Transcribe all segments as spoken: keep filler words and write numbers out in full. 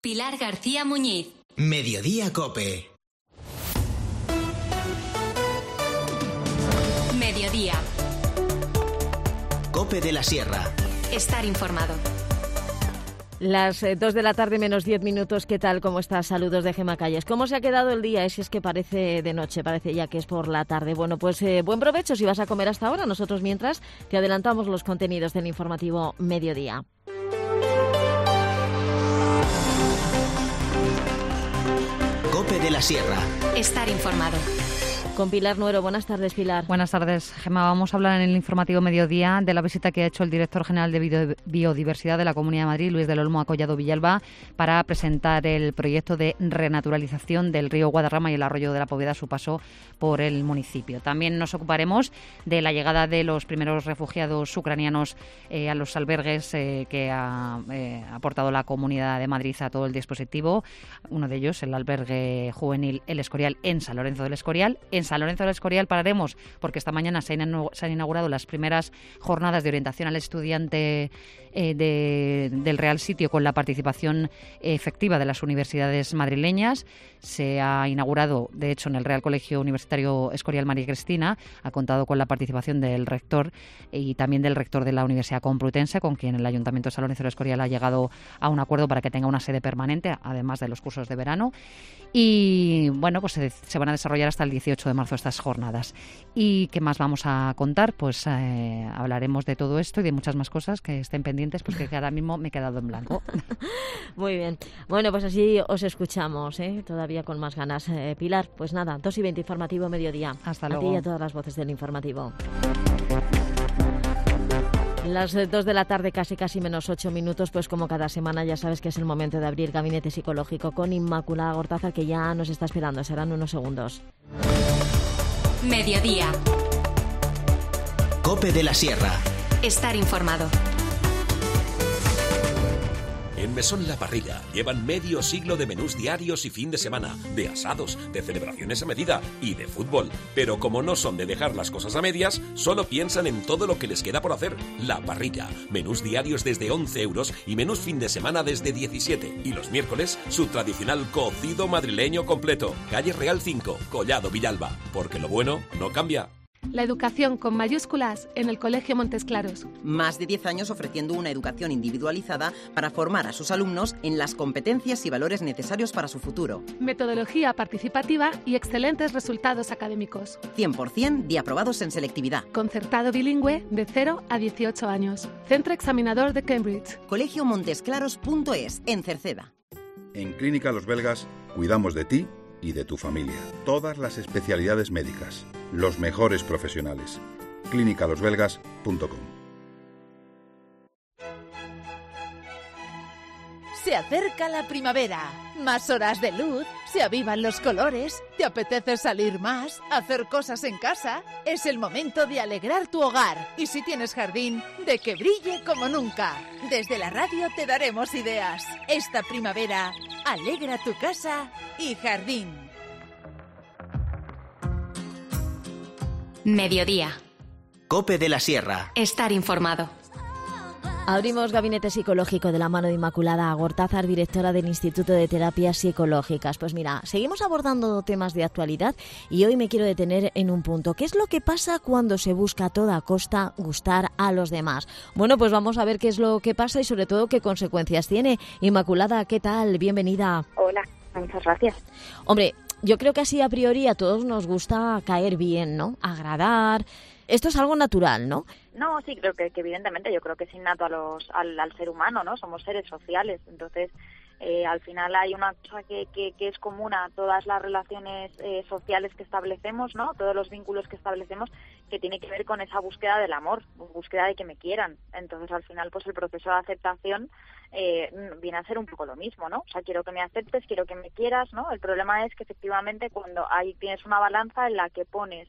Pilar García Muñiz. Mediodía Cope. Mediodía. Cope de la Sierra. Estar informado. Las eh, dos de la tarde menos diez minutos. ¿Qué tal? ¿Cómo estás? Saludos de Gema Calles. ¿Cómo se ha quedado el día? Ese es que parece de noche, parece ya que es por la tarde. Bueno, pues eh, buen provecho si vas a comer hasta ahora. Nosotros mientras te adelantamos los contenidos del informativo Mediodía. Cope de la Sierra. Estar informado. Con Pilar Nuero. Buenas tardes, Pilar. Buenas tardes, Gemma. Vamos a hablar en el informativo Mediodía de la visita que ha hecho el director general de Biodiversidad de la Comunidad de Madrid, Luis del Olmo, a Collado Villalba, para presentar el proyecto de renaturalización del río Guadarrama y el arroyo de la Poveda a su paso por el municipio. También nos ocuparemos de la llegada de los primeros refugiados ucranianos eh, a los albergues eh, que ha eh, aportado la Comunidad de Madrid a todo el dispositivo. Uno de ellos, el albergue juvenil El Escorial, en San Lorenzo del Escorial. En San Lorenzo del Escorial pararemos porque esta mañana se han inaugurado las primeras jornadas de orientación al estudiante eh, de, del Real Sitio, con la participación efectiva de las universidades madrileñas. Se ha inaugurado, de hecho, en el Real Colegio Universitario Escorial María Cristina. Ha contado con la participación del rector y también del rector de la Universidad Complutense, con quien el Ayuntamiento de San Lorenzo del Escorial ha llegado a un acuerdo para que tenga una sede permanente, además de los cursos de verano. Y bueno, pues se, se van a desarrollar hasta el dieciocho de marzo estas jornadas. ¿Y qué más vamos a contar? Pues eh, hablaremos de todo esto y de muchas más cosas que estén pendientes, porque ahora mismo me he quedado en blanco. Muy bien. Bueno, pues así os escuchamos, ¿eh? Todavía con más ganas. Eh, Pilar, pues nada, dos y veinte informativo Mediodía. Hasta a luego. A ti y a todas las voces del informativo. Las dos de la tarde, casi casi menos ocho minutos, pues como cada semana ya sabes que es el momento de abrir Gabinete Psicológico con Inmaculada Gortázar, que ya nos está esperando. Serán unos segundos. Mediodía. Cope de la Sierra. Estar informado. En Mesón La Parrilla llevan medio siglo de menús diarios y fin de semana, de asados, de celebraciones a medida y de fútbol. Pero como no son de dejar las cosas a medias, solo piensan en todo lo que les queda por hacer. La Parrilla, menús diarios desde once euros y menús fin de semana desde diecisiete. Y los miércoles, su tradicional cocido madrileño completo. Calle Real cinco, Collado Villalba. Porque lo bueno no cambia. La educación con mayúsculas en el Colegio Montes Claros. Más de diez años ofreciendo una educación individualizada para formar a sus alumnos en las competencias y valores necesarios para su futuro. Metodología participativa y excelentes resultados académicos. cien por ciento de aprobados en selectividad. Concertado bilingüe de cero a dieciocho años. Centro examinador de Cambridge. colegio montesclaros punto es, en Cerceda. En Clínica Los Belgas cuidamos de ti y de tu familia. Todas las especialidades médicas, los mejores profesionales. clínica los belgas punto com. Se acerca la primavera, más horas de luz, se avivan los colores, te apetece salir más, hacer cosas en casa. Es el momento de alegrar tu hogar y, si tienes jardín, de que brille como nunca. Desde la radio te daremos ideas. Esta primavera, alegra tu casa y jardín. Mediodía. Cope de la Sierra. Estar informado. Abrimos Gabinete Psicológico de la mano de Inmaculada Gortázar, directora del Instituto de Terapias Psicológicas. Pues mira, seguimos abordando temas de actualidad y hoy me quiero detener en un punto. ¿Qué es lo que pasa cuando se busca a toda costa gustar a los demás? Bueno, pues vamos a ver qué es lo que pasa y sobre todo qué consecuencias tiene. Inmaculada, ¿qué tal? Bienvenida. Hola, muchas gracias. Hombre, yo creo que así a priori a todos nos gusta caer bien, ¿no? Agradar. Esto es algo natural, ¿no? No, sí, creo que, que evidentemente yo creo que es innato a los, al, al ser humano, ¿no? Somos seres sociales, entonces eh, al final hay una cosa que, que, que es común a todas las relaciones eh, sociales que establecemos, ¿no? Todos los vínculos que establecemos, que tiene que ver con esa búsqueda del amor, búsqueda de que me quieran. Entonces al final pues el proceso de aceptación eh, viene a ser un poco lo mismo, ¿no? O sea, quiero que me aceptes, quiero que me quieras, ¿no? El problema es que efectivamente cuando hay tienes una balanza en la que pones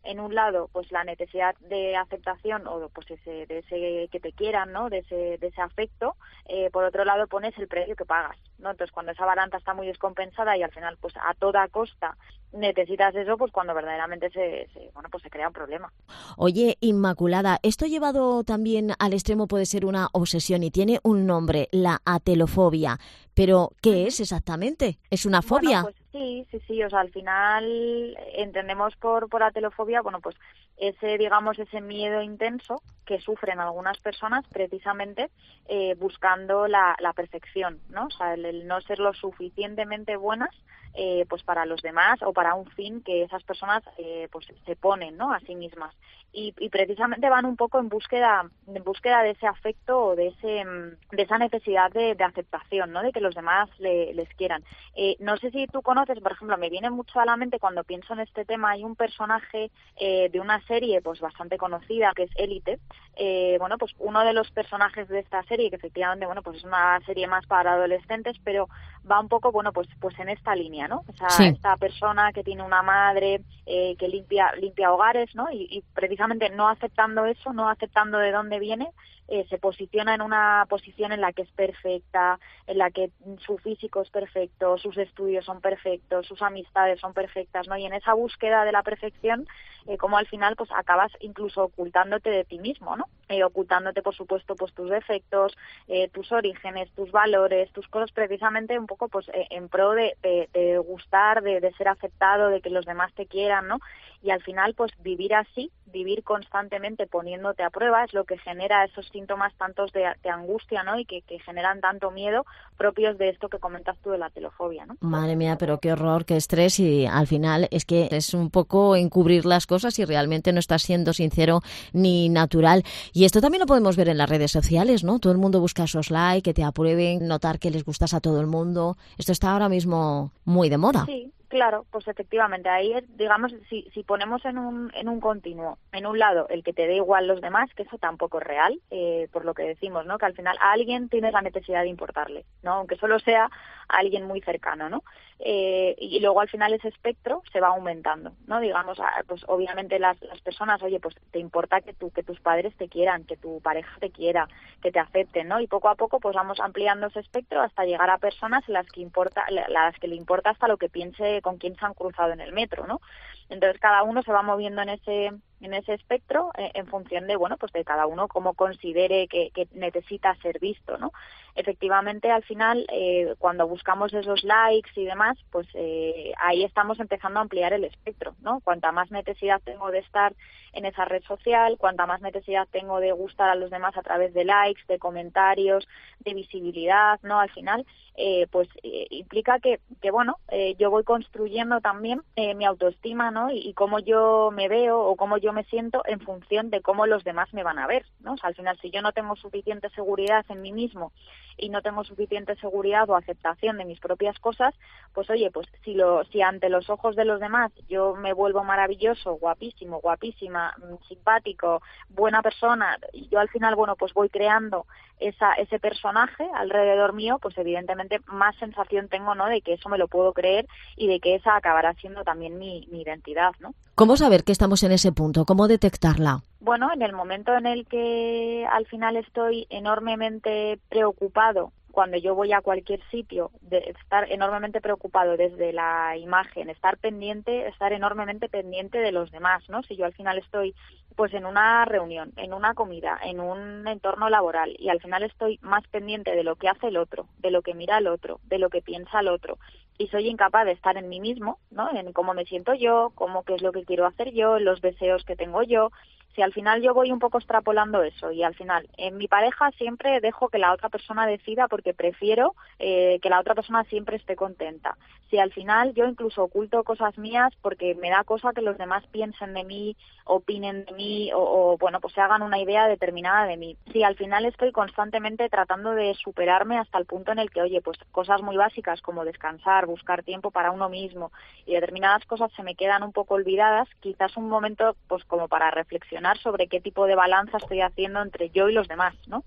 en un lado, pues la necesidad de aceptación o pues ese, de ese que te quieran, ¿no? De ese, de ese afecto, eh, por otro lado pones el precio que pagas, ¿no? Entonces cuando esa balanza está muy descompensada y al final pues a toda costa necesitas eso, pues cuando verdaderamente se, se bueno pues se crea un problema. Oye, Inmaculada, esto llevado también al extremo puede ser una obsesión y tiene un nombre, la atelofobia. Pero, ¿qué es exactamente? ¿Es una fobia? Bueno, pues sí, sí, sí. O sea, al final entendemos por, por atelofobia, bueno, pues ese, digamos, ese miedo intenso que sufren algunas personas precisamente eh, buscando la, la perfección, ¿no? O sea, el, el no ser lo suficientemente buenas eh, pues para los demás o para un fin que esas personas eh, pues se ponen, ¿no? A sí mismas. Y, y precisamente van un poco en búsqueda en búsqueda de ese afecto o de ese de esa necesidad de, de aceptación, ¿no? De que los demás le, les quieran. Eh, no sé si tú conoces, por ejemplo, me viene mucho a la mente cuando pienso en este tema, hay un personaje eh, de una serie pues bastante conocida que es Élite. Eh, bueno, pues uno de los personajes de esta serie, que efectivamente, bueno, pues es una serie más para adolescentes, pero va un poco, bueno, pues pues en esta línea, ¿no? O sea, sí. Esta persona que tiene una madre eh, que limpia limpia hogares, ¿no? Y, y precisamente no aceptando eso, no aceptando de dónde viene, eh, se posiciona en una posición en la que es perfecta, en la que su físico es perfecto, sus estudios son perfectos, sus amistades son perfectas, ¿no? Y en esa búsqueda de la perfección, eh, como al final pues acabas incluso ocultándote de ti mismo, ¿no? Eh, ocultándote, por supuesto, pues tus defectos, eh, tus orígenes, tus valores, tus cosas, precisamente un poco pues eh, en pro de, de, de gustar, de, de ser aceptado, de que los demás te quieran, ¿no? Y al final pues vivir así, vivir constantemente poniéndote a prueba es lo que genera esos síntomas tantos de, de angustia, ¿no? Y que, que generan tanto miedo propios de esto que comentas tú de la atelofobia, ¿no? Madre mía, pero qué horror, qué estrés, y al final es que es un poco encubrir las cosas y realmente no estás siendo sincero ni natural. Y esto también lo podemos ver en las redes sociales, ¿no? Todo el mundo busca esos likes, que te aprueben, notar que les gustas a todo el mundo. Esto está ahora mismo muy de moda. Sí. Claro, pues efectivamente, ahí es, digamos, si, si ponemos en un, en un continuo, en un lado, el que te dé igual los demás, que eso tampoco es real, eh, por lo que decimos, ¿no? Que al final a alguien tienes la necesidad de importarle, ¿no? Aunque solo sea a alguien muy cercano, ¿no? Eh, y luego al final ese espectro se va aumentando, ¿no? Digamos, pues obviamente las, las personas, oye, pues te importa que, tu, que tus padres te quieran, que tu pareja te quiera, que te acepten, ¿no? Y poco a poco pues vamos ampliando ese espectro hasta llegar a personas en las que importa, las que le importa hasta lo que piense con quién se han cruzado en el metro, ¿no? Entonces cada uno se va moviendo en ese en ese espectro eh, en función de, bueno, pues de cada uno cómo considere que, que necesita ser visto, ¿no? Efectivamente, al final, eh, cuando buscamos esos likes y demás, pues eh, ahí estamos empezando a ampliar el espectro, ¿no? Cuanta más necesidad tengo de estar en esa red social, cuanta más necesidad tengo de gustar a los demás a través de likes, de comentarios, de visibilidad, ¿no? Al final, eh, pues eh, implica que, que bueno, eh, yo voy construyendo también eh, mi autoestima, ¿no? Y, y cómo yo me veo o cómo yo me siento en función de cómo los demás me van a ver, ¿no? O sea, al final, si yo no tengo suficiente seguridad en mí mismo y no tengo suficiente seguridad o aceptación de mis propias cosas, pues oye, pues si lo si ante los ojos de los demás yo me vuelvo maravilloso, guapísimo, guapísima, simpático, buena persona, y yo al final, bueno, pues voy creando esa ese personaje alrededor mío, pues evidentemente más sensación tengo, ¿no?, de que eso me lo puedo creer y de que esa acabará siendo también mi, mi identidad, ¿no? ¿Cómo saber que estamos en ese punto? ¿Cómo detectarla? Bueno, en el momento en el que al final estoy enormemente preocupado, cuando yo voy a cualquier sitio, de estar enormemente preocupado desde la imagen, estar pendiente, estar enormemente pendiente de los demás, ¿no? Si yo al final estoy pues en una reunión, en una comida, en un entorno laboral y al final estoy más pendiente de lo que hace el otro, de lo que mira el otro, de lo que piensa el otro, y soy incapaz de estar en mí mismo, ¿no? En cómo me siento yo, cómo qué es lo que quiero hacer yo, los deseos que tengo yo. Si al final yo voy un poco extrapolando eso y al final en mi pareja siempre dejo que la otra persona decida porque prefiero eh, que la otra persona siempre esté contenta. Si al final yo incluso oculto cosas mías porque me da cosa que los demás piensen de mí, opinen de mí o, o bueno, pues se hagan una idea determinada de mí. Si al final estoy constantemente tratando de superarme hasta el punto en el que, oye, pues cosas muy básicas como descansar, buscar tiempo para uno mismo y determinadas cosas se me quedan un poco olvidadas, quizás un momento pues como para reflexionar sobre qué tipo de balanza estoy haciendo entre yo y los demás, ¿no?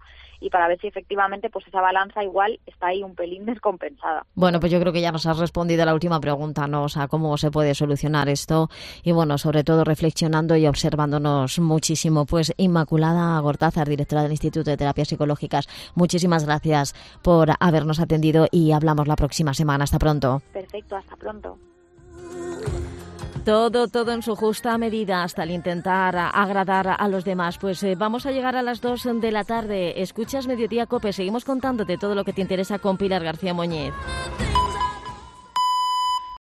y para ver si efectivamente pues esa balanza igual está ahí un pelín descompensada. Bueno, pues yo creo que ya nos has respondido a la última pregunta, ¿no? O sea, cómo se puede solucionar esto y bueno, sobre todo reflexionando y observándonos muchísimo. Pues Inmaculada Gortázar, directora del Instituto de Terapias Psicológicas, muchísimas gracias por habernos atendido y hablamos la próxima semana. Hasta pronto. Perfecto, hasta pronto. Todo, todo en su justa medida hasta el intentar agradar a los demás. Pues eh, vamos a llegar a las dos de la tarde. Escuchas Mediodía COPE. Seguimos contándote todo lo que te interesa con Pilar García Muñiz.